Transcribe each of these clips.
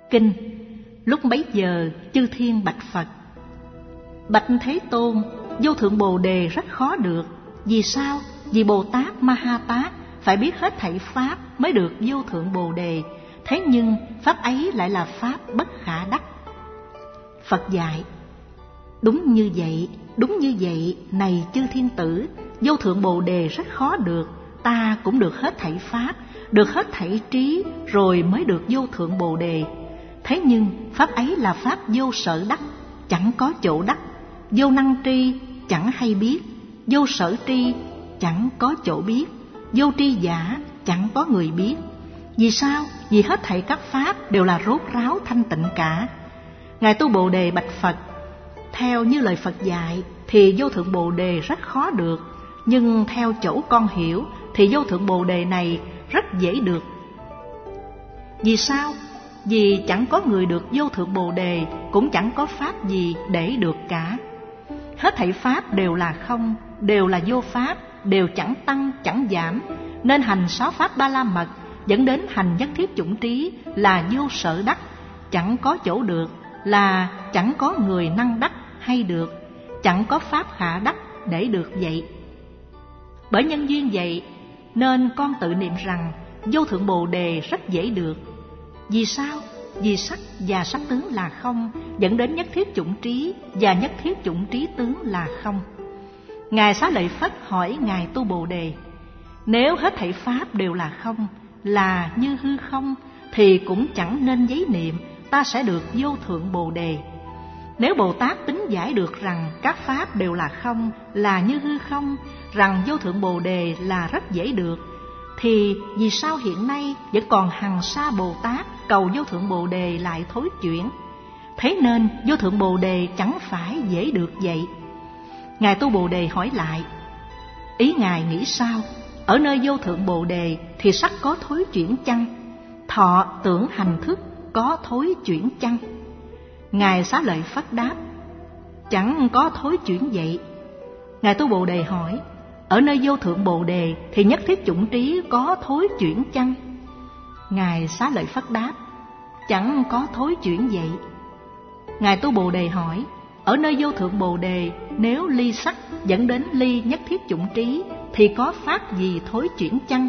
Kinh. Lúc bấy giờ chư thiên bạch Phật: Bạch Thế Tôn, vô thượng Bồ Đề rất khó được. Vì sao? Vì Bồ Tát Ma Ha Tát phải biết hết thảy pháp mới được vô thượng Bồ Đề. Thế nhưng pháp ấy lại là pháp bất khả đắc. Phật dạy: Đúng như vậy, đúng như vậy, này chư thiên tử, vô thượng Bồ Đề rất khó được. Ta cũng được hết thảy pháp, được hết thảy trí, rồi mới được vô thượng Bồ Đề. Thế nhưng pháp ấy là pháp vô sở đắc, chẳng có chỗ đắc. Vô năng tri, chẳng hay biết. Vô sở tri, chẳng có chỗ biết. Vô tri giả, chẳng có người biết. Vì sao? Vì hết thảy các pháp đều là rốt ráo thanh tịnh cả. Ngài Tu Bồ Đề bạch Phật: Theo như lời Phật dạy thì vô thượng Bồ Đề rất khó được, nhưng theo chỗ con hiểu thì vô thượng Bồ Đề này rất dễ được. Vì sao? Vì chẳng có người được vô thượng Bồ Đề, cũng chẳng có pháp gì để được cả. Hết thảy pháp đều là không, đều là vô pháp, đều chẳng tăng chẳng giảm, nên hành 6 pháp Ba La Mật dẫn đến hành nhất thiết chủng trí là vô sở đắc, chẳng có chỗ được, là chẳng có người năng đắc hay được, chẳng có pháp khả đắc để được vậy. Bởi nhân duyên vậy nên con tự niệm rằng vô thượng Bồ Đề rất dễ được. Vì sao? Vì sắc và sắc tướng là không, dẫn đến nhất thiết chủng trí, và nhất thiết chủng trí tướng là không. Ngài Xá Lợi Phất hỏi Ngài Tu Bồ Đề: Nếu hết thảy pháp đều là không, là như hư không, thì cũng chẳng nên giấy niệm ta sẽ được vô thượng Bồ Đề. Nếu Bồ Tát tính giải được rằng các pháp đều là không, là như hư không, rằng vô thượng Bồ Đề là rất dễ được, thì vì sao hiện nay vẫn còn hằng sa Bồ Tát cầu vô thượng Bồ Đề lại thối chuyển? Thế nên vô thượng Bồ Đề chẳng phải dễ được vậy. Ngài Tu Bồ Đề hỏi lại: Ý Ngài nghĩ sao? Ở nơi vô thượng Bồ Đề thì sắc có thối chuyển chăng? Thọ tưởng hành thức có thối chuyển chăng? Ngài Xá Lợi Phất đáp: Chẳng có thối chuyển vậy. Ngài Tu Bồ Đề hỏi: Ở nơi vô thượng Bồ Đề thì nhất thiết chủng trí có thối chuyển chăng? Ngài Xá Lợi Phất đáp: Chẳng có thối chuyển vậy. Ngài Tu Bồ Đề hỏi: Ở nơi vô thượng Bồ Đề, nếu ly sắc dẫn đến ly nhất thiết chủng trí thì có pháp gì thối chuyển chăng?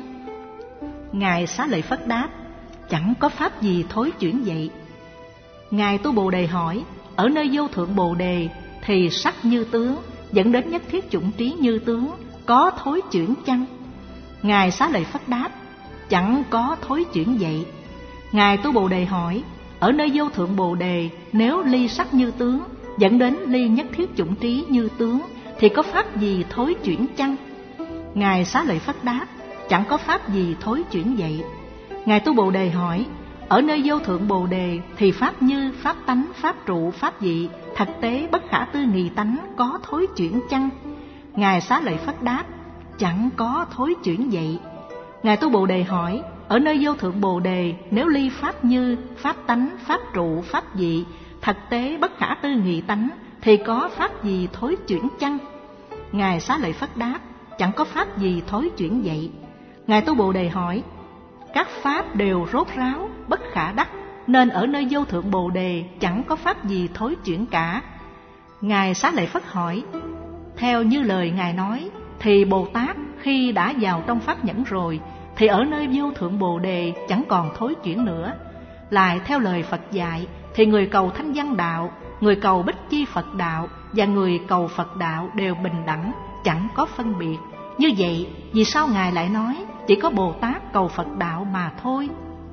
Ngài Xá Lợi Phất đáp: Chẳng có pháp gì thối chuyển vậy. Ngài Tu Bồ Đề hỏi: Ở nơi vô thượng Bồ Đề thì sắc như tướng dẫn đến nhất thiết chủng trí như tướng có thối chuyển chăng? Ngài Xá Lợi Phất đáp: Chẳng có thối chuyển vậy. Ngài Tu Bồ Đề hỏi: Ở nơi vô thượng Bồ Đề, nếu ly sắc như tướng dẫn đến ly nhất thiết chủng trí như tướng thì có pháp gì thối chuyển chăng? Ngài Xá Lợi Phất đáp: Chẳng có pháp gì thối chuyển vậy. Ngài Tu Bồ Đề hỏi: Ở nơi vô thượng Bồ Đề thì pháp như, pháp tánh, pháp trụ, pháp vị, thực tế bất khả tư nghị tánh có thối chuyển chăng? Ngài Xá Lợi Phất đáp: Chẳng có thối chuyển vậy. Ngài Tu Bồ Đề hỏi: Ở nơi vô thượng Bồ Đề, nếu ly pháp như, pháp tánh, pháp trụ, pháp vị, thực tế bất khả tư nghị tánh thì có pháp gì thối chuyển chăng? Ngài Xá Lợi Phất đáp: Chẳng có pháp gì thối chuyển vậy. Ngài Tu Bồ Đề hỏi: Các pháp đều rốt ráo, bất khả đắc, nên ở nơi vô thượng Bồ Đề chẳng có pháp gì thối chuyển cả. Ngài Xá Lợi Phất hỏi: Theo như lời Ngài nói, thì Bồ Tát khi đã vào trong pháp nhẫn rồi, thì ở nơi vô thượng Bồ Đề chẳng còn thối chuyển nữa. Lại theo lời Phật dạy, thì người cầu Thanh Văn Đạo, người cầu Bích Chi Phật Đạo và người cầu Phật Đạo đều bình đẳng, chẳng có phân biệt. Như vậy, vì sao Ngài lại nói chỉ có Bồ Tát cầu Phật Đạo mà thôi?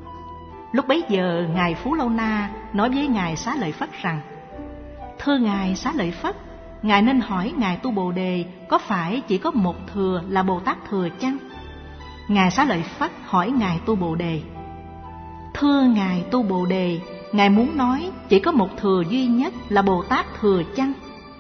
Lúc bấy giờ, Ngài Phú Lâu Na nói với Ngài Xá Lợi Phất rằng: Thưa Ngài Xá Lợi Phất, Ngài nên hỏi Ngài Tu Bồ Đề có phải chỉ có một thừa là Bồ Tát thừa chăng? Ngài Xá Lợi Phất hỏi Ngài Tu Bồ Đề: Thưa Ngài Tu Bồ Đề, Ngài muốn nói chỉ có một thừa duy nhất là Bồ Tát thừa chăng?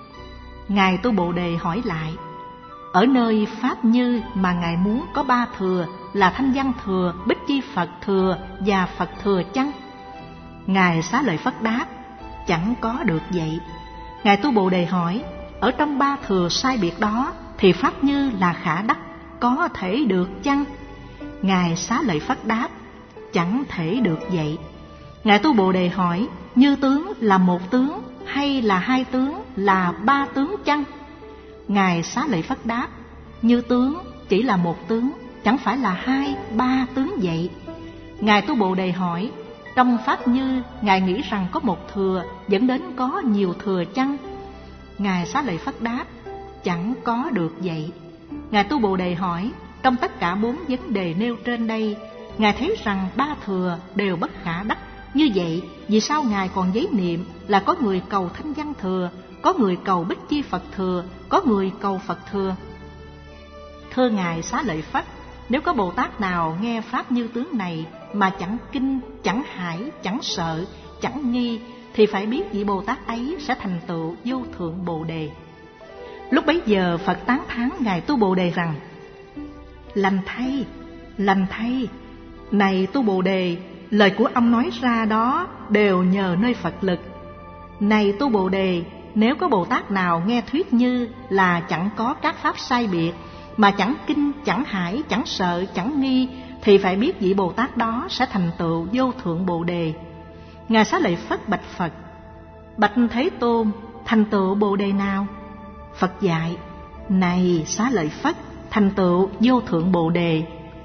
Ngài Tu Bồ Đề hỏi lại: Ở nơi pháp như mà Ngài muốn có 3 thừa là Thanh Văn thừa, Bích Chi Phật thừa và Phật thừa chăng? Ngài Xá Lợi Phất đáp: Chẳng có được vậy. Ngài Tu Bồ Đề hỏi: Ở trong 3 thừa sai biệt đó thì pháp như là khả đắc, có thể được chăng? Ngài Xá Lợi Phất đáp: Chẳng thể được vậy. Ngài Tu Bồ Đề hỏi: như tướng là một tướng hay là hai tướng, là ba tướng chăng? Ngài Xá Lợi Phất đáp: như tướng chỉ là một tướng, chẳng phải là hai, ba tướng vậy. Ngài Tu Bồ Đề hỏi: trong pháp như, Ngài nghĩ rằng có một thừa dẫn đến có nhiều thừa chăng? Ngài Xá Lợi Phất đáp: chẳng có được vậy. Ngài Tu Bồ Đề hỏi: trong tất cả 4 vấn đề nêu trên đây, Ngài thấy rằng 3 thừa đều bất khả đắc. Như vậy, vì sao Ngài còn giấy niệm là có người cầu Thanh Văn thừa, có người cầu Bích Chi Phật thừa, có người cầu Phật thừa? Thưa Ngài Xá Lợi Phất, nếu có Bồ Tát nào nghe pháp như tướng này mà chẳng kinh, chẳng hải, chẳng sợ, chẳng nghi, thì phải biết vị Bồ Tát ấy sẽ thành tựu vô thượng Bồ Đề. Lúc bấy giờ Phật tán thán Ngài Tu Bồ Đề rằng: lành thay, này Tu Bồ Đề, lời của ông nói ra đó đều nhờ nơi Phật lực. Này Tu Bồ Đề, nếu có Bồ Tát nào nghe thuyết như là chẳng có các pháp sai biệt, mà chẳng kinh, chẳng hải, chẳng sợ, chẳng nghi, thì phải biết vị Bồ Tát đó sẽ thành tựu vô thượng Bồ Đề. Ngài Xá Lợi Phất bạch Phật: bạch Thế Tôn, thành tựu Bồ Đề nào? Phật dạy: này Xá Lợi Phất, thành tựu vô thượng Bồ Đề.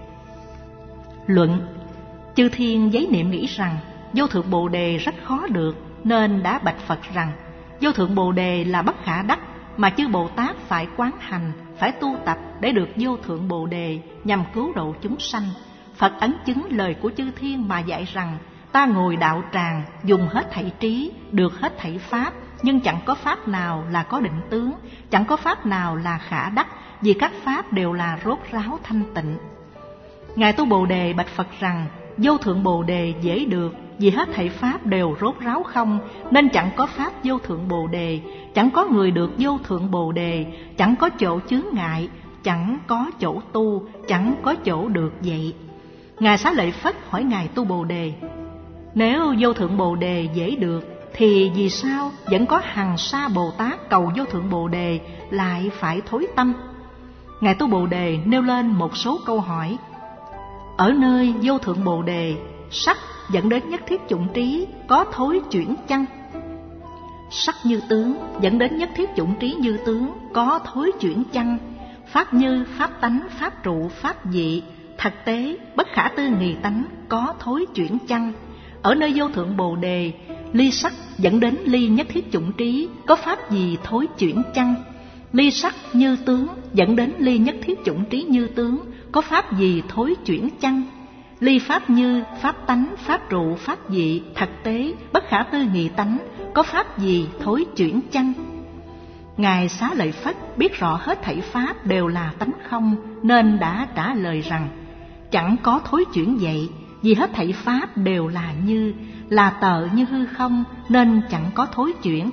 Luận: chư thiên giấy niệm nghĩ rằng vô thượng Bồ Đề rất khó được, nên đã bạch Phật rằng vô thượng Bồ Đề là bất khả đắc, mà chư Bồ Tát phải quán hành, phải tu tập để được vô thượng Bồ Đề, nhằm cứu độ chúng sanh. Phật ấn chứng lời của chư thiên mà dạy rằng: ta ngồi đạo tràng, dùng hết thảy trí, được hết thảy pháp, nhưng chẳng có pháp nào là có định tướng, chẳng có pháp nào là khả đắc, vì các pháp đều là rốt ráo thanh tịnh. Ngài Tu Bồ Đề bạch Phật rằng: vô thượng Bồ Đề dễ được, vì hết thảy pháp đều rốt ráo không, nên chẳng có pháp vô thượng Bồ Đề, chẳng có người được vô thượng Bồ Đề, chẳng có chỗ chướng ngại, chẳng có chỗ tu, chẳng có chỗ được vậy. Ngài Xá Lợi Phất hỏi Ngài Tu Bồ Đề: nếu vô thượng Bồ Đề dễ được, thì vì sao vẫn có hằng sa Bồ Tát cầu vô thượng Bồ Đề lại phải thối tâm? Ngài Tu Bồ Đề nêu lên một số câu hỏi. Ở nơi vô thượng Bồ Đề, sắc dẫn đến nhất thiết chủng trí có thối chuyển chăng? Sắc như tướng dẫn đến nhất thiết chủng trí như tướng có thối chuyển chăng? Pháp như, pháp tánh, pháp trụ, pháp dị, thực tế, bất khả tư nghị tánh có thối chuyển chăng? Ở nơi vô thượng Bồ Đề, ly sắc dẫn đến ly nhất thiết chủng trí có pháp gì thối chuyển chăng? Ly sắc như tướng dẫn đến ly nhất thiết chủng trí như tướng có pháp gì thối chuyển chăng? Ly pháp như, pháp tánh, pháp trụ, pháp dị, thực tế, bất khả tư nghị tánh có pháp gì thối chuyển chăng? Ngài Xá Lợi Phất biết rõ hết thảy pháp đều là tánh không, nên đã trả lời rằng: chẳng có thối chuyển vậy, vì hết thảy pháp đều là như, là tợ như hư không, nên chẳng có thối chuyển.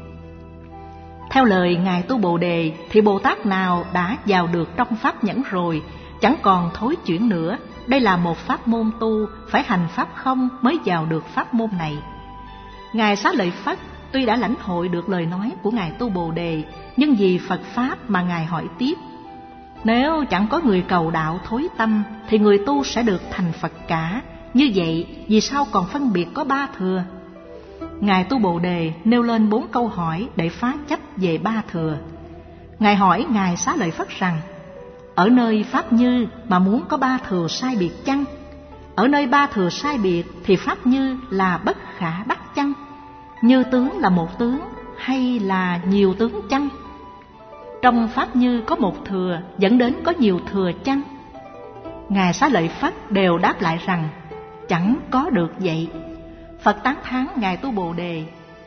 Theo lời Ngài Tu Bồ Đề, thì Bồ Tát nào đã vào được trong pháp nhẫn rồi, chẳng còn thối chuyển nữa. Đây là một pháp môn tu, phải hành pháp không mới vào được pháp môn này. Ngài Xá Lợi Phất tuy đã lãnh hội được lời nói của Ngài Tu Bồ Đề, nhưng vì Phật Pháp mà Ngài hỏi tiếp: nếu chẳng có người cầu đạo thối tâm, thì người tu sẽ được thành Phật cả. Như vậy, vì sao còn phân biệt có 3 thừa? Ngài Tu Bồ Đề nêu lên 4 câu hỏi để phá chấp về 3 thừa. Ngài hỏi Ngài Xá Lợi Phất rằng: ở nơi pháp như mà muốn có 3 thừa sai biệt chăng? Ở nơi 3 thừa sai biệt thì pháp như là bất khả đắc chăng? Như tướng là một tướng hay là nhiều tướng chăng? Trong pháp như có một thừa dẫn đến có nhiều thừa chăng? Ngài Xá Lợi Phất đều đáp lại rằng: chẳng có được vậy. Phật tán thán Ngài Tu Bồ Đề: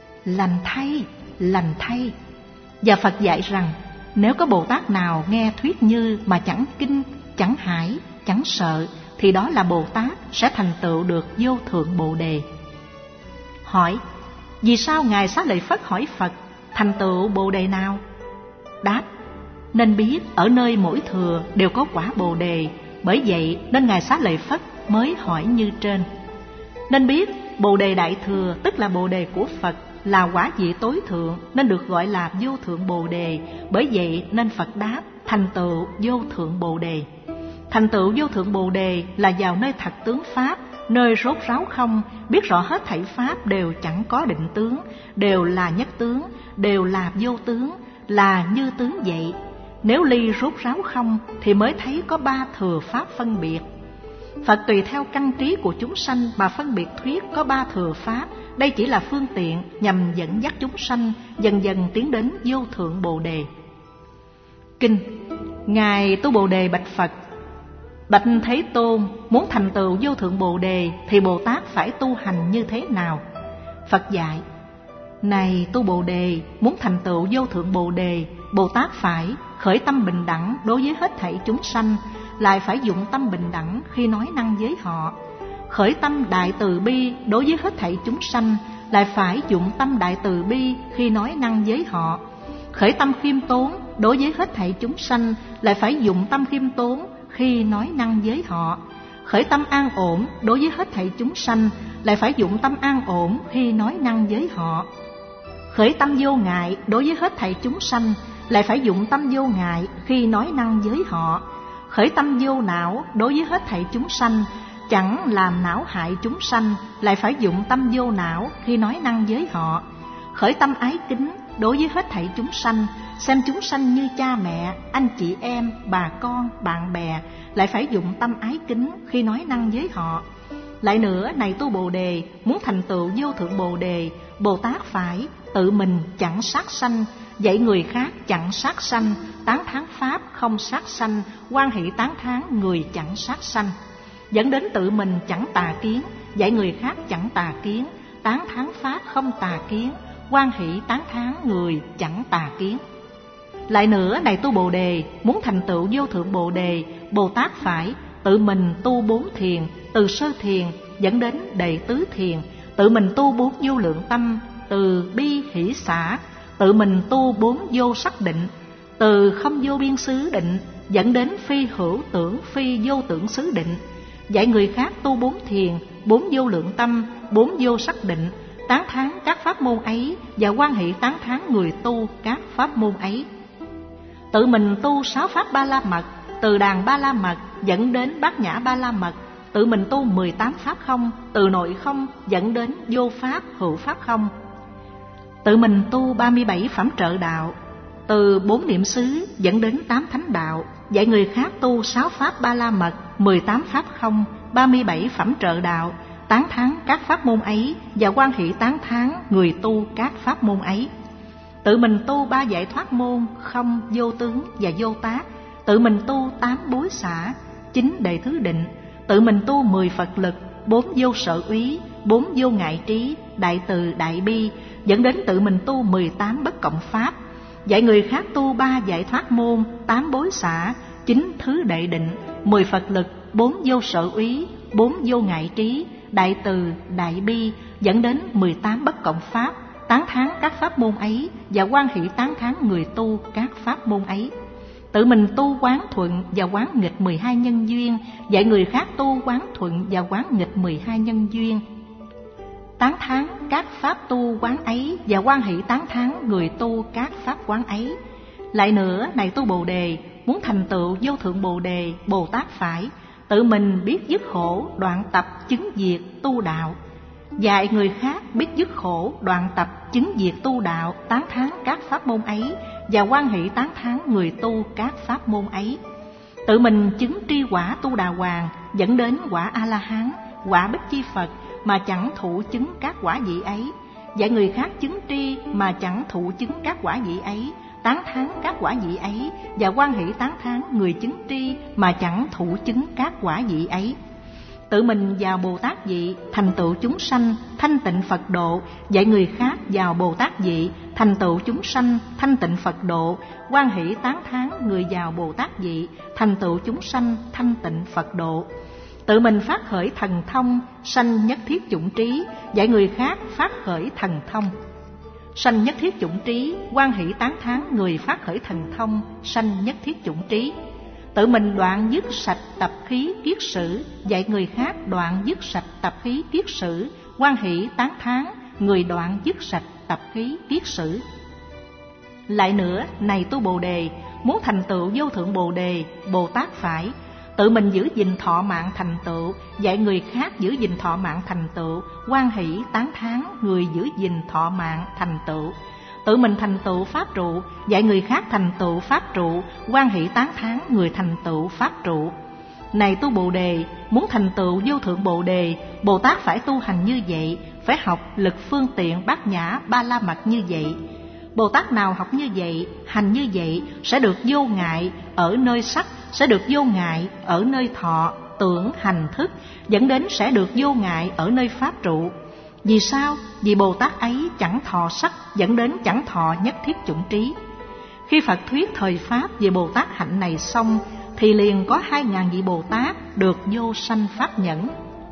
lành thay. Và Phật dạy rằng: nếu có Bồ Tát nào nghe thuyết như mà chẳng kinh, chẳng hải, chẳng sợ, thì đó là Bồ Tát sẽ thành tựu được vô thượng Bồ Đề. Hỏi: vì sao Ngài Xá Lợi Phất hỏi Phật thành tựu Bồ Đề nào? Đáp: nên biết ở nơi mỗi thừa đều có quả Bồ Đề, bởi vậy nên Ngài Xá Lợi Phất mới hỏi như trên. Nên biết Bồ Đề Đại Thừa tức là Bồ Đề của Phật, là quả vị tối thượng, nên được gọi là vô thượng Bồ Đề. Bởi vậy nên Phật đáp: thành tựu vô thượng Bồ Đề. Thành tựu vô thượng Bồ Đề là vào nơi thật tướng Pháp, nơi rốt ráo không, biết rõ hết thảy pháp đều chẳng có định tướng, đều là nhất tướng, đều là vô tướng, là như tướng vậy. Nếu ly rốt ráo không thì mới thấy có ba thừa pháp phân biệt. Phật tùy theo căn trí của chúng sanh mà phân biệt thuyết có ba thừa pháp. Đây chỉ là phương tiện nhằm dẫn dắt chúng sanh dần dần tiến đến vô thượng Bồ Đề. Kinh. Ngài Tu Bồ Đề bạch Phật: Bạch Thế Tôn, muốn thành tựu vô thượng Bồ Đề thì Bồ Tát phải tu hành như thế nào? Phật dạy: Này Tu Bồ Đề, muốn thành tựu vô thượng Bồ Đề, Bồ Tát phải khởi tâm bình đẳng đối với hết thảy chúng sanh, lại phải dụng tâm bình đẳng khi nói năng với họ. Khởi tâm đại từ bi đối với hết thảy chúng sanh, lại phải dụng tâm đại từ bi khi nói năng với họ. Khởi tâm khiêm tốn đối với hết thảy chúng sanh, lại phải dụng tâm khiêm tốn khi nói năng với họ. Khởi tâm an ổn đối với hết thảy chúng sanh, lại phải dụng tâm an ổn khi nói năng với họ. Khởi tâm vô ngại đối với hết thảy chúng sanh, lại phải dụng tâm vô ngại khi nói năng với họ. Khởi tâm vô não đối với hết thảy chúng sanh, chẳng làm não hại chúng sanh, lại phải dụng tâm vô não khi nói năng với họ. Khởi tâm ái kính đối với hết thảy chúng sanh, xem chúng sanh như cha mẹ, anh chị em, bà con, bạn bè, lại phải dụng tâm ái kính khi nói năng với họ. Lại nữa, này Tu Bồ Đề, muốn thành tựu vô thượng Bồ Đề, Bồ Tát phải tự mình chẳng sát sanh, dạy người khác chẳng sát sanh, tán thán pháp không sát sanh, hoan hỷ tán thán người chẳng sát sanh. Dẫn đến tự mình chẳng tà kiến, dạy người khác chẳng tà kiến, tán thán pháp không tà kiến, hoan hỷ tán thán người chẳng tà kiến. Lại nữa, này Tu Bồ Đề, muốn thành tựu vô thượng Bồ Đề, Bồ Tát phải tự mình tu 4 thiền, từ sơ thiền dẫn đến đệ tứ thiền, tự mình tu 4 vô lượng tâm, từ bi hỷ xả, tự mình tu 4 vô sắc định, từ không vô biên xứ định dẫn đến phi hữu tưởng phi vô tưởng xứ định. Dạy người khác tu 4 thiền, 4 vô lượng tâm, 4 vô sắc định, tán thán các pháp môn ấy và hoan hỷ tán thán người tu các pháp môn ấy. Tự mình tu 6 pháp ba la mật, từ đàn ba la mật dẫn đến bát nhã ba la mật. Tự mình tu 18 pháp không, từ nội không dẫn đến vô pháp hữu pháp không. Tự mình tu 37 phẩm trợ đạo, từ 4 niệm xứ dẫn đến 8 thánh đạo. Dạy người khác tu 6 pháp ba la mật, 18 pháp không, 37 phẩm trợ đạo, tán thán các pháp môn ấy và hoan hỷ tán thán người tu các pháp môn ấy. Tự mình tu 3 giải thoát môn, không, vô tướng và vô tác. Tự mình tu 8 bối xả, 9 đệ thứ định. Tự mình tu 10 Phật lực, 4 vô sở úy, 4 vô ngại trí, đại từ đại bi, dẫn đến tự mình tu 18 bất cộng pháp. Dạy người khác tu 3 giải thoát môn, 8 bối xả, 9 thứ đệ định, 10 Phật lực, 4 vô sở úy, 4 vô ngại trí, đại từ đại bi, dẫn đến 18 bất cộng pháp, tán thán các pháp môn ấy và hoan hỷ tán thán người tu các pháp môn ấy. Tự mình tu quán thuận và quán nghịch 12 nhân duyên, dạy người khác tu quán thuận và quán nghịch 12 nhân duyên, tán thán các pháp tu quán ấy và hoan hỷ tán thán người tu các pháp quán ấy. Lại nữa, này Tu Bồ Đề, muốn thành tựu vô thượng Bồ Đề, Bồ Tát phải tự mình biết dứt khổ, đoạn tập chứng diệt tu đạo. Dạy người khác biết dứt khổ, đoạn tập chứng diệt tu đạo, tán thán các pháp môn ấy và hoan hỷ tán thán người tu các pháp môn ấy. Tự mình chứng tri quả tu đà hoàng, dẫn đến quả A-la-hán, quả Bích Chi Phật mà chẳng thụ chứng các quả vị ấy. Dạy người khác chứng tri mà chẳng thụ chứng các quả vị ấy, tán thán các quả vị ấy và hoan hỷ tán thán người chứng tri mà chẳng thụ chứng các quả vị ấy. Tự mình vào Bồ Tát vị, thành tựu chúng sanh, thanh tịnh Phật độ. Dạy người khác vào Bồ Tát vị, thành tựu chúng sanh, thanh tịnh Phật độ. Hoan hỷ tán thán người vào Bồ Tát vị, thành tựu chúng sanh, thanh tịnh Phật độ. Tự mình phát khởi thần thông, sanh nhất thiết chủng trí. Dạy người khác phát khởi thần thông, sanh nhất thiết chủng trí. Hoan hỷ tán thán người phát khởi thần thông, sanh nhất thiết chủng trí. Tự mình đoạn dứt sạch tập khí kiết sử. Dạy người khác đoạn dứt sạch tập khí kiết sử. Hoan hỷ tán thán người đoạn dứt sạch tập khí kiết sử. Lại nữa, này Tu Bồ Đề, muốn thành tựu vô thượng Bồ Đề, Bồ Tát phải tự mình giữ gìn thọ mạng thành tựu, dạy người khác giữ gìn thọ mạng thành tựu, hoan hỷ tán thán người giữ gìn thọ mạng thành tựu. Tự mình thành tựu pháp trụ, dạy người khác thành tựu pháp trụ, hoan hỷ tán thán người thành tựu pháp trụ. Này tu Bồ Đề, muốn thành tựu vô thượng Bồ Đề, Bồ Tát phải tu hành như vậy, phải học lực phương tiện bát nhã ba la mật như vậy. Bồ Tát nào học như vậy, hành như vậy, sẽ được vô ngại ở nơi sắc, sẽ được vô ngại ở nơi thọ, tưởng, hành, thức, dẫn đến sẽ được vô ngại ở nơi pháp trụ. Vì sao? Vì Bồ Tát ấy chẳng thọ sắc, dẫn đến chẳng thọ nhất thiết chủng trí. Khi Phật thuyết thời pháp về Bồ Tát hạnh này xong, thì liền có 2000 vị Bồ Tát được vô sanh pháp nhẫn.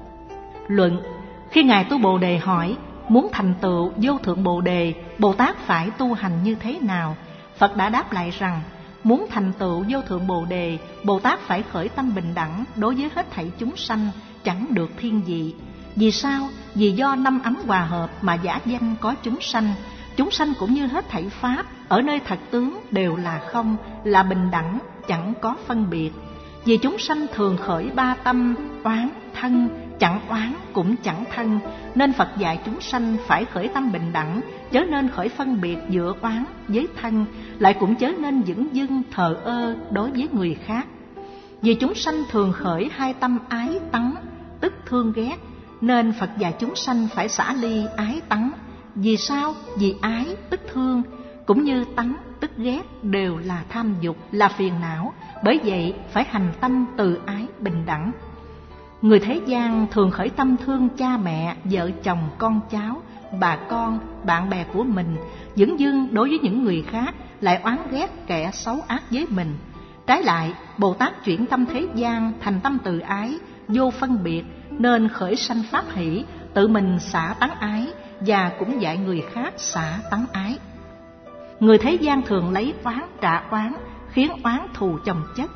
Luận: khi Ngài tu Bồ Đề hỏi, muốn thành tựu vô thượng Bồ Đề, Bồ Tát phải tu hành như thế nào? Phật đã đáp lại rằng, muốn thành tựu vô thượng Bồ Đề, Bồ Tát phải khởi tâm bình đẳng đối với hết thảy chúng sanh, chẳng được thiên vị. Vì sao? Vì do năm ấm hòa hợp mà giả danh có chúng sanh. Chúng sanh cũng như hết thảy pháp, ở nơi thật tướng đều là không, là bình đẳng, chẳng có phân biệt. Vì chúng sanh thường khởi ba tâm, oán, thân, chẳng oán cũng chẳng thân, nên Phật dạy chúng sanh phải khởi tâm bình đẳng, chớ nên khởi phân biệt giữa oán với thân, lại cũng chớ nên dửng dưng thờ ơ đối với người khác. Vì chúng sanh thường khởi hai tâm ái tắng, tức thương ghét, nên Phật dạy chúng sanh phải xả ly ái tắng. Vì sao? Vì ái tức thương, cũng như tắng tức ghét đều là tham dục, là phiền não. Bởi vậy phải hành tâm từ ái bình đẳng. Người thế gian thường khởi tâm thương cha mẹ, vợ chồng, con cháu, bà con, bạn bè của mình, dửng dưng đối với những người khác, lại oán ghét kẻ xấu ác với mình. Trái lại, Bồ Tát chuyển tâm thế gian thành tâm từ ái, vô phân biệt, nên khởi sanh pháp hỷ, tự mình xả tán ái, và cũng dạy người khác xả tán ái. Người thế gian thường lấy oán trả oán, khiến oán thù chồng chất.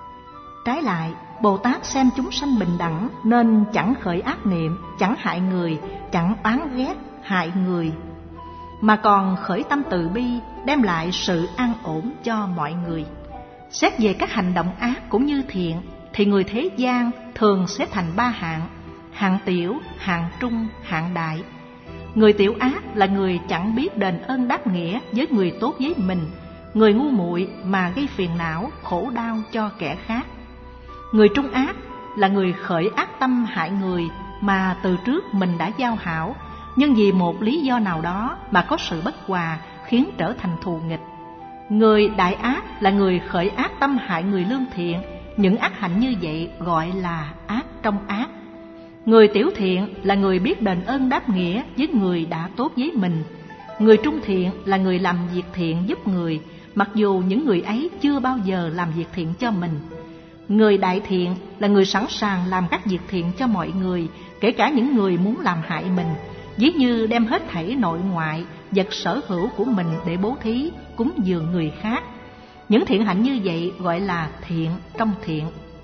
Trái lại, Bồ Tát xem chúng sanh bình đẳng, nên chẳng khởi ác niệm, chẳng hại người, chẳng oán ghét, hại người, mà còn khởi tâm từ bi, đem lại sự an ổn cho mọi người. Xét về các hành động ác cũng như thiện, thì người thế gian thường xếp thành ba hạng: hạng tiểu, hạng trung, hạng đại. Người tiểu ác là người chẳng biết đền ơn đáp nghĩa với người tốt với mình, người ngu muội mà gây phiền não, khổ đau cho kẻ khác. Người trung ác là người khởi ác tâm hại người mà từ trước mình đã giao hảo, nhưng vì một lý do nào đó mà có sự bất hòa khiến trở thành thù nghịch. Người đại ác là người khởi ác tâm hại người lương thiện, những ác hạnh như vậy gọi là ác trong ác. Người tiểu thiện là người biết đền ơn đáp nghĩa với người đã tốt với mình. Người trung thiện là người làm việc thiện giúp người, mặc dù những người ấy chưa bao giờ làm việc thiện cho mình. Người đại thiện là người sẵn sàng làm các việc thiện cho mọi người, kể cả những người muốn làm hại mình, ví như đem hết thảy nội ngoại, vật sở hữu của mình để bố thí, cúng dường người khác. Những thiện hạnh như vậy gọi là thiện trong thiện.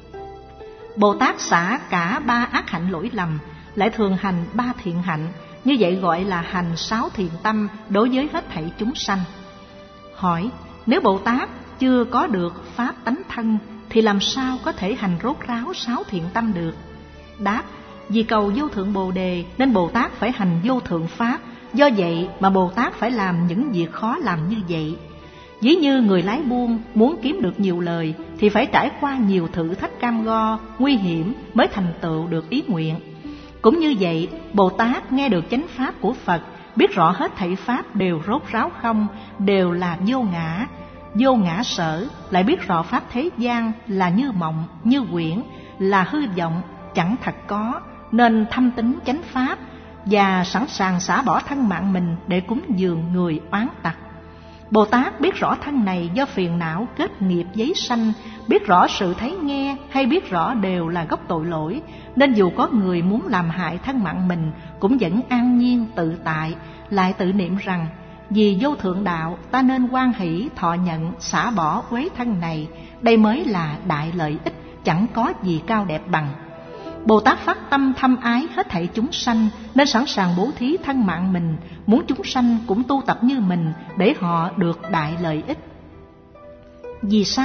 Bồ Tát xả cả ba ác hạnh lỗi lầm, lại thường hành ba thiện hạnh, như vậy gọi là hành 6 thiện tâm đối với hết thảy chúng sanh. Hỏi: nếu Bồ Tát chưa có được pháp tánh thân, thì làm sao có thể hành rốt ráo 6 thiện tâm được? Đáp: vì cầu vô thượng Bồ Đề nên Bồ Tát phải hành vô thượng pháp, do vậy mà Bồ Tát phải làm những việc khó làm như vậy. Ví như người lái buôn muốn kiếm được nhiều lời thì phải trải qua nhiều thử thách cam go, nguy hiểm mới thành tựu được ý nguyện. Cũng như vậy, Bồ Tát nghe được chánh pháp của Phật, biết rõ hết thảy pháp đều rốt ráo không, đều là vô ngã sở, lại biết rõ pháp thế gian là như mộng, như quyển, là hư vọng, chẳng thật có, nên thâm tín chánh pháp và sẵn sàng xả bỏ thân mạng mình để cúng dường người oán tặc. Bồ Tát biết rõ thân này do phiền não kết nghiệp giấy sanh, biết rõ sự thấy nghe hay biết rõ đều là gốc tội lỗi, nên dù có người muốn làm hại thân mạng mình cũng vẫn an nhiên tự tại, lại tự niệm rằng: vì vô thượng đạo ta nên hoan hỷ thọ nhận xả bỏ uế thân này, đây mới là đại lợi ích, chẳng có gì cao đẹp bằng. Bồ Tát phát tâm thâm ái hết thảy chúng sanh, nên sẵn sàng bố thí thân mạng mình, muốn chúng sanh cũng tu tập như mình để họ được đại lợi ích. Vì sao?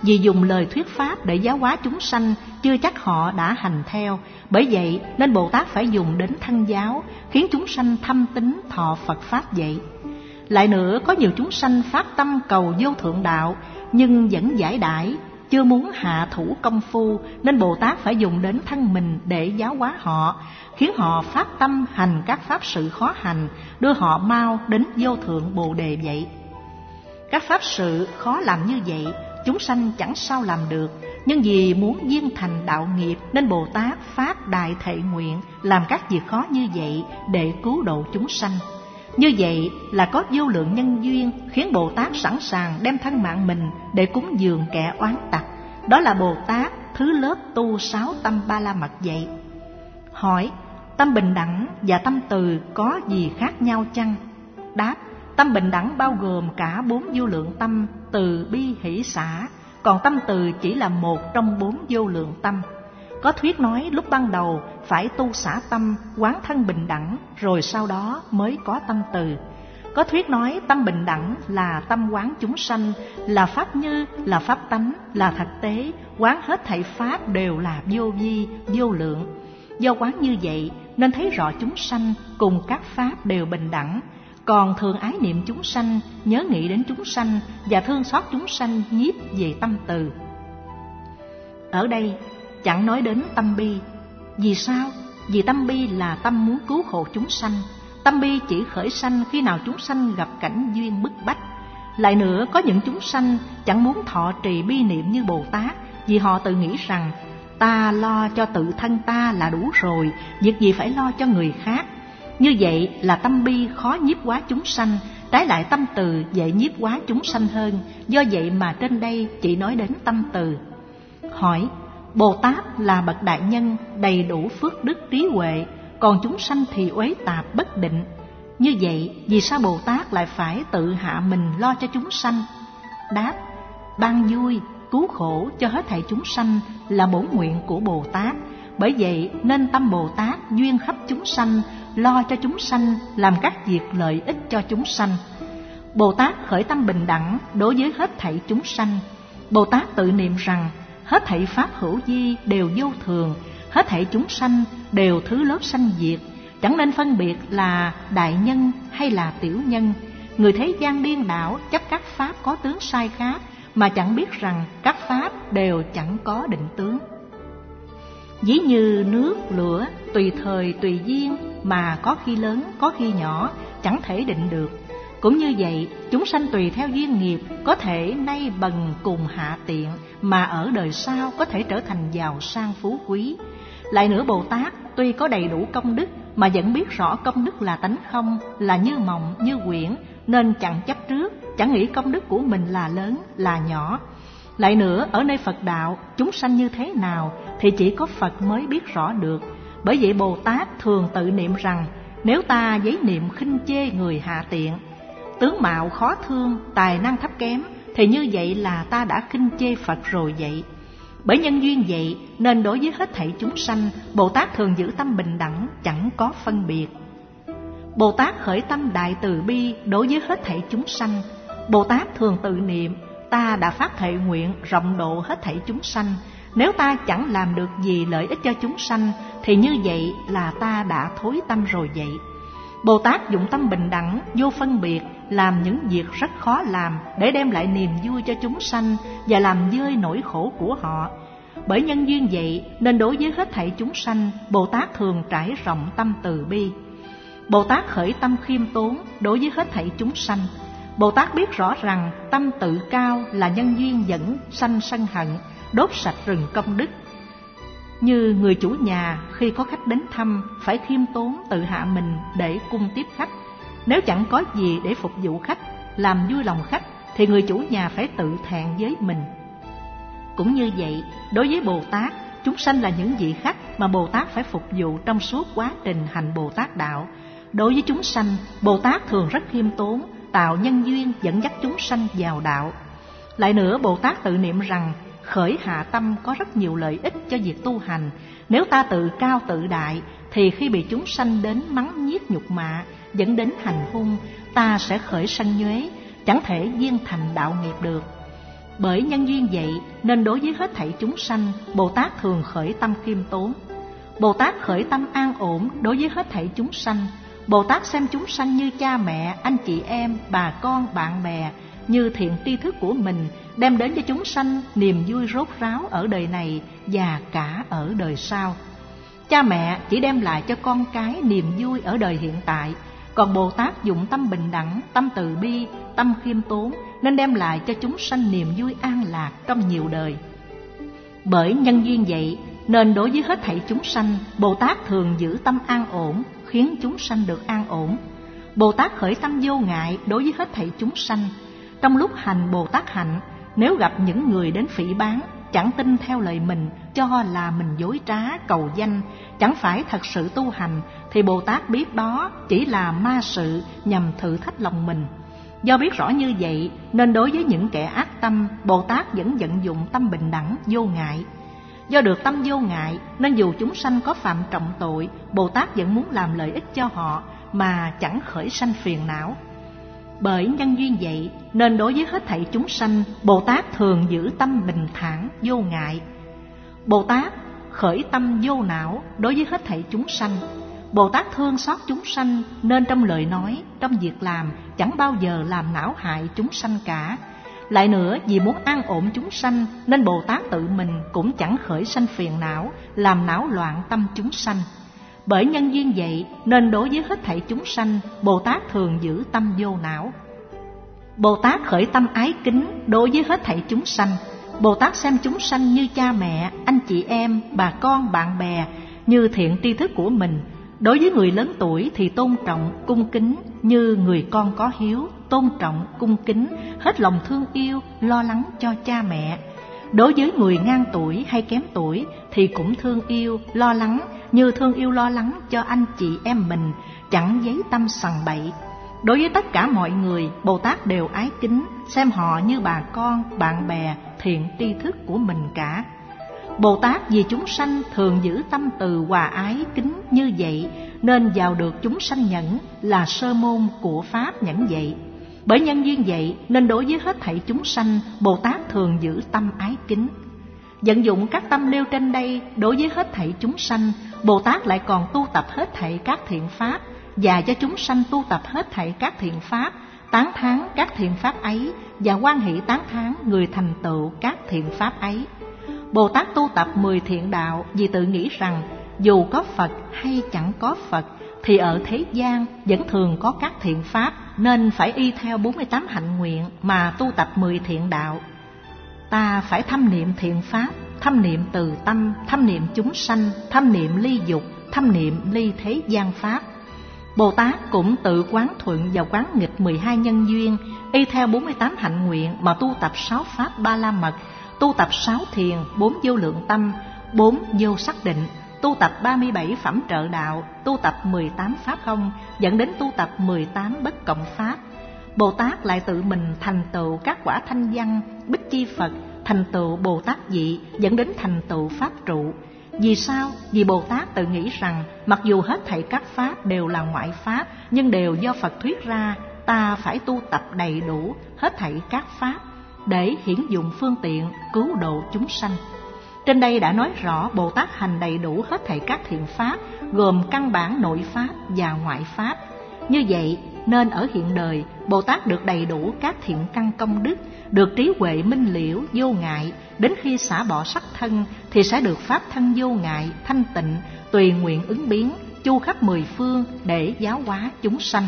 Vì dùng lời thuyết pháp để giáo hóa chúng sanh, chưa chắc họ đã hành theo. Bởi vậy nên Bồ Tát phải dùng đến thân giáo, khiến chúng sanh thâm tín thọ Phật Pháp vậy. Lại nữa, có nhiều chúng sanh phát tâm cầu vô thượng đạo, nhưng vẫn giải đãi, chưa muốn hạ thủ công phu, nên Bồ Tát phải dùng đến thân mình để giáo hóa họ, khiến họ phát tâm hành các pháp sự khó hành, đưa họ mau đến vô thượng Bồ Đề vậy. Các pháp sự khó làm như vậy, chúng sanh chẳng sao làm được, nhưng vì muốn viên thành đạo nghiệp nên Bồ Tát phát đại thệ nguyện làm các việc khó như vậy để cứu độ chúng sanh. Như vậy là có vô lượng nhân duyên khiến Bồ Tát sẵn sàng đem thân mạng mình để cúng dường kẻ oán tặc. Đó là Bồ Tát thứ lớp tu 6 tâm Ba La Mật vậy. Hỏi: tâm bình đẳng và tâm từ có gì khác nhau chăng? Đáp: tâm bình đẳng bao gồm cả 4 vô lượng tâm từ bi hỷ xả, còn tâm từ chỉ là một trong 4 vô lượng tâm. Có thuyết nói lúc ban đầu phải tu xả tâm, quán thân bình đẳng, rồi sau đó mới có tâm từ. Có thuyết nói tâm bình đẳng là tâm quán chúng sanh, là pháp như, là pháp tánh, là thực tế, quán hết thảy pháp đều là vô vi, vô lượng. Do quán như vậy nên thấy rõ chúng sanh cùng các pháp đều bình đẳng, còn thường ái niệm chúng sanh, nhớ nghĩ đến chúng sanh và thương xót chúng sanh nhiếp về tâm từ. Ở đây chẳng nói đến tâm bi. Vì sao? Vì tâm bi là tâm muốn cứu hộ chúng sanh. Tâm bi chỉ khởi sanh khi nào chúng sanh gặp cảnh duyên bức bách. Lại nữa, có những chúng sanh chẳng muốn thọ trì bi niệm như Bồ Tát, vì họ tự nghĩ rằng ta lo cho tự thân ta là đủ rồi, việc gì phải lo cho người khác. Như vậy là tâm bi khó nhiếp hóa chúng sanh, trái lại tâm từ dễ nhiếp hóa chúng sanh hơn. Do vậy mà trên đây chỉ nói đến tâm từ. Hỏi: Bồ Tát là bậc đại nhân, đầy đủ phước đức trí huệ, còn chúng sanh thì uế tạp bất định. Như vậy, vì sao Bồ Tát lại phải tự hạ mình lo cho chúng sanh? Đáp: ban vui, cứu khổ cho hết thảy chúng sanh là bổn nguyện của Bồ Tát. Bởi vậy nên tâm Bồ Tát duyên khắp chúng sanh, lo cho chúng sanh, làm các việc lợi ích cho chúng sanh. Bồ Tát khởi tâm bình đẳng đối với hết thảy chúng sanh. Bồ Tát tự niệm rằng hết thảy pháp hữu vi đều vô thường, hết thảy chúng sanh đều thứ lớp sanh diệt, chẳng nên phân biệt là đại nhân hay là tiểu nhân. Người thế gian điên đảo chấp các pháp có tướng sai khác, mà chẳng biết rằng các pháp đều chẳng có định tướng. Ví như nước, lửa, tùy thời tùy duyên mà có khi lớn, có khi nhỏ, chẳng thể định được. Cũng như vậy, chúng sanh tùy theo duyên nghiệp, có thể nay bần cùng hạ tiện, mà ở đời sau có thể trở thành giàu sang phú quý. Lại nữa, Bồ Tát tuy có đầy đủ công đức, mà vẫn biết rõ công đức là tánh không, là như mộng, như quyển, nên chẳng chấp trước, chẳng nghĩ công đức của mình là lớn, là nhỏ. Lại nữa, ở nơi Phật đạo, chúng sanh như thế nào thì chỉ có Phật mới biết rõ được. Bởi vậy Bồ Tát thường tự niệm rằng, nếu ta giấy niệm khinh chê người hạ tiện, tướng mạo khó thương, tài năng thấp kém, thì như vậy là ta đã khinh chê Phật rồi vậy. Bởi nhân duyên vậy nên đối với hết thảy chúng sanh, Bồ Tát thường giữ tâm bình đẳng, chẳng có phân biệt. Bồ Tát khởi tâm đại từ bi đối với hết thảy chúng sanh. Bồ Tát thường tự niệm, ta đã phát thệ nguyện rộng độ hết thảy chúng sanh. Nếu ta chẳng làm được gì lợi ích cho chúng sanh, thì như vậy là ta đã thối tâm rồi vậy. Bồ Tát dụng tâm bình đẳng, vô phân biệt, làm những việc rất khó làm để đem lại niềm vui cho chúng sanh và làm vơi nỗi khổ của họ. Bởi nhân duyên vậy nên đối với hết thảy chúng sanh, Bồ Tát thường trải rộng tâm từ bi. Bồ Tát khởi tâm khiêm tốn đối với hết thảy chúng sanh. Bồ Tát biết rõ rằng tâm tự cao là nhân duyên dẫn sanh sân hận, đốt sạch rừng công đức. Như người chủ nhà khi có khách đến thăm phải khiêm tốn tự hạ mình để cung tiếp khách. Nếu chẳng có gì để phục vụ khách, làm vui lòng khách, thì người chủ nhà phải tự thẹn với mình. Cũng như vậy, đối với Bồ Tát, chúng sanh là những vị khách mà Bồ Tát phải phục vụ trong suốt quá trình hành Bồ Tát đạo. Đối với chúng sanh, Bồ Tát thường rất khiêm tốn, tạo nhân duyên dẫn dắt chúng sanh vào đạo. Lại nữa, Bồ Tát tự niệm rằng khởi hạ tâm có rất nhiều lợi ích cho việc tu hành. Nếu ta tự cao tự đại, thì khi bị chúng sanh đến mắng nhiếc nhục mạ, dẫn đến hành hung, ta sẽ khởi sân nhuế, chẳng thể viên thành đạo nghiệp được. Bởi nhân duyên vậy nên đối với hết thảy chúng sanh, Bồ Tát thường khởi tâm khiêm tốn. Bồ Tát khởi tâm an ổn đối với hết thảy chúng sanh. Bồ Tát xem chúng sanh như cha mẹ, anh chị em, bà con, bạn bè, như thiện tri thức của mình, đem đến cho chúng sanh niềm vui rốt ráo ở đời này và cả ở đời sau. Cha mẹ chỉ đem lại cho con cái niềm vui ở đời hiện tại, còn Bồ Tát dụng tâm bình đẳng, tâm từ bi, tâm khiêm tốn nên đem lại cho chúng sanh niềm vui an lạc trong nhiều đời. Bởi nhân duyên vậy nên đối với hết thảy chúng sanh, Bồ Tát thường giữ tâm an ổn, khiến chúng sanh được an ổn. Bồ Tát khởi tâm vô ngại đối với hết thảy chúng sanh. Trong lúc hành Bồ Tát hạnh, nếu gặp những người đến phỉ báng, chẳng tin theo lời mình, cho là mình dối trá, cầu danh, chẳng phải thật sự tu hành, thì Bồ Tát biết đó chỉ là ma sự nhằm thử thách lòng mình. Do biết rõ như vậy nên đối với những kẻ ác tâm, Bồ Tát vẫn vận dụng tâm bình đẳng, vô ngại. Do được tâm vô ngại nên dù chúng sanh có phạm trọng tội, Bồ Tát vẫn muốn làm lợi ích cho họ mà chẳng khởi sanh phiền não. Bởi nhân duyên vậy nên đối với hết thảy chúng sanh, Bồ Tát thường giữ tâm bình thản, vô ngại. Bồ Tát khởi tâm vô não đối với hết thảy chúng sanh. Bồ Tát thương xót chúng sanh nên trong lời nói, trong việc làm chẳng bao giờ làm não hại chúng sanh cả. Lại nữa, vì muốn an ổn chúng sanh nên Bồ Tát tự mình cũng chẳng khởi sanh phiền não, làm não loạn tâm chúng sanh. Bởi nhân duyên vậy nên đối với hết thảy chúng sanh, Bồ Tát thường giữ tâm vô não. Bồ Tát khởi tâm ái kính đối với hết thảy chúng sanh. Bồ Tát xem chúng sanh như cha mẹ, anh chị em, bà con, bạn bè, như thiện tri thức của mình. Đối với người lớn tuổi thì tôn trọng, cung kính, như người con có hiếu, tôn trọng, cung kính, hết lòng thương yêu, lo lắng cho cha mẹ. Đối với người ngang tuổi hay kém tuổi thì cũng thương yêu, lo lắng, như thương yêu lo lắng cho anh chị em mình, chẳng giấy tâm sằng bậy. Đối với tất cả mọi người, Bồ Tát đều ái kính, xem họ như bà con, bạn bè, thiện tri thức của mình cả. Bồ Tát vì chúng sanh thường giữ tâm từ hòa ái kính như vậy, nên vào được chúng sanh nhẫn là sơ môn của Pháp nhẫn vậy. Bởi nhân duyên vậy nên đối với hết thảy chúng sanh, Bồ Tát thường giữ tâm ái kính. Vận dụng các tâm nêu trên đây đối với hết thảy chúng sanh, Bồ Tát lại còn tu tập hết thảy các thiện pháp, và cho chúng sanh tu tập hết thảy các thiện pháp, tán thán các thiện pháp ấy, và hoan hỷ tán thán người thành tựu các thiện pháp ấy. Bồ Tát tu tập 10 thiện đạo vì tự nghĩ rằng dù có Phật hay chẳng có Phật thì ở thế gian vẫn thường có các thiện pháp, nên phải y theo 48 hạnh nguyện mà tu tập 10 thiện đạo. Ta phải thâm niệm thiện pháp, thâm niệm từ tâm, thâm niệm chúng sanh, thâm niệm ly dục, thâm niệm ly thế gian pháp. Bồ Tát cũng tự quán thuận và quán nghịch 12 nhân duyên, y theo 48 hạnh nguyện mà tu tập 6 pháp ba la mật, tu tập 6 thiền, 4 vô lượng tâm, 4 vô sắc định, tu tập 37 phẩm trợ đạo, tu tập 18 pháp không, dẫn đến tu tập 18 bất cộng pháp. Bồ Tát lại tự mình thành tựu các quả thanh văn, bích chi Phật, thành tựu Bồ Tát vị, dẫn đến thành tựu pháp trụ. Vì sao? Vì Bồ Tát tự nghĩ rằng mặc dù hết thảy các pháp đều là ngoại pháp, nhưng đều do Phật thuyết ra, ta phải tu tập đầy đủ hết thảy các pháp để hiển dụng phương tiện cứu độ chúng sanh. Trên đây đã nói rõ Bồ Tát hành đầy đủ hết thảy các thiện pháp, gồm căn bản nội pháp và ngoại pháp. Như vậy nên ở hiện đời, Bồ Tát được đầy đủ các thiện căn công đức, được trí huệ minh liễu, vô ngại. Đến khi xả bỏ sắc thân thì sẽ được pháp thân vô ngại, thanh tịnh, tùy nguyện ứng biến, chu khắp 10 phương để giáo hóa chúng sanh.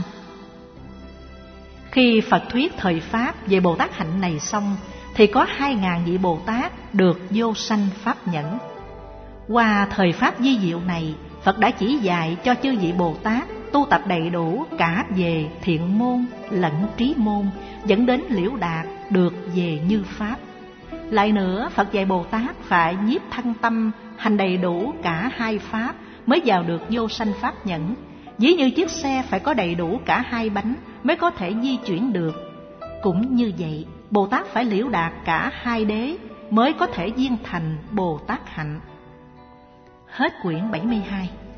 Khi Phật thuyết thời Pháp về Bồ Tát hạnh này xong, thì có 2.000 vị Bồ Tát được vô sanh pháp nhẫn. Qua thời Pháp vi diệu này, Phật đã chỉ dạy cho chư vị Bồ Tát tu tập đầy đủ cả về thiện môn lẫn trí môn, dẫn đến liễu đạt được về như Pháp. Lại nữa, Phật dạy Bồ Tát phải nhiếp thân tâm, hành đầy đủ cả 2 pháp mới vào được vô sanh pháp nhẫn. Ví như chiếc xe phải có đầy đủ cả 2 bánh mới có thể di chuyển được. Cũng như vậy, Bồ Tát phải liễu đạt cả 2 đế mới có thể viên thành Bồ Tát hạnh. Hết quyển 72.